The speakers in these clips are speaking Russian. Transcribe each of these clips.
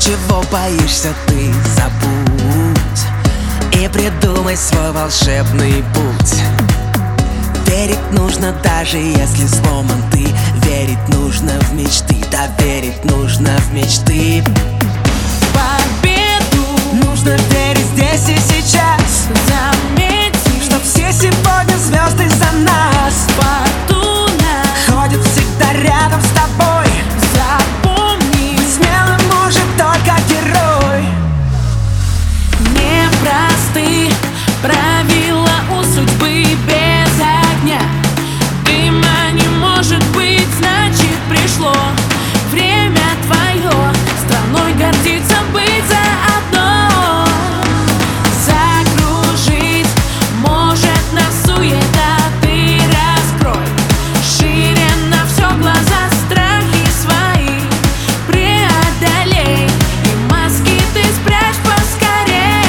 чего боишься ты, забудь и придумай свой волшебный путь. Верить нужно, даже если сломан ты. Верить нужно в мечты, да верить нужно в мечты. Победу нужно верить здесь и сейчас. заметить, что все сегодня звезды за нас. Фортуна ходит всегда рядом с тобой. запомни, Смелым может только герой. непросты правила у судьбы без огня. Дыма не может быть, значит пришло время твое. Страной гордиться, быть заодно. Закружить может нас суета, ты раскрой шире на все глаза, страхи свои преодолей, и маски ты спрячь поскорей.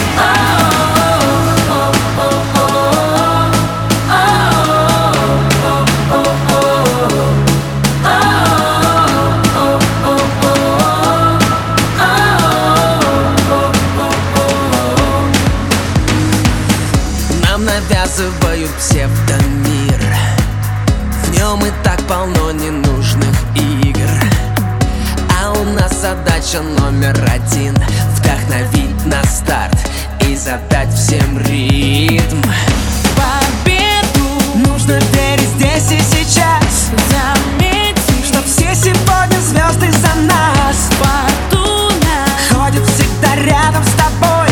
Нам навязывают псевдомир. В нем и так полно ненужных игр. А у нас задача номер один — вдохновить на старт и задать всем ритм. Победу Нужно верить здесь и сейчас, заметить, что все сегодня звезды за нас. фортуна ходит всегда рядом с тобой.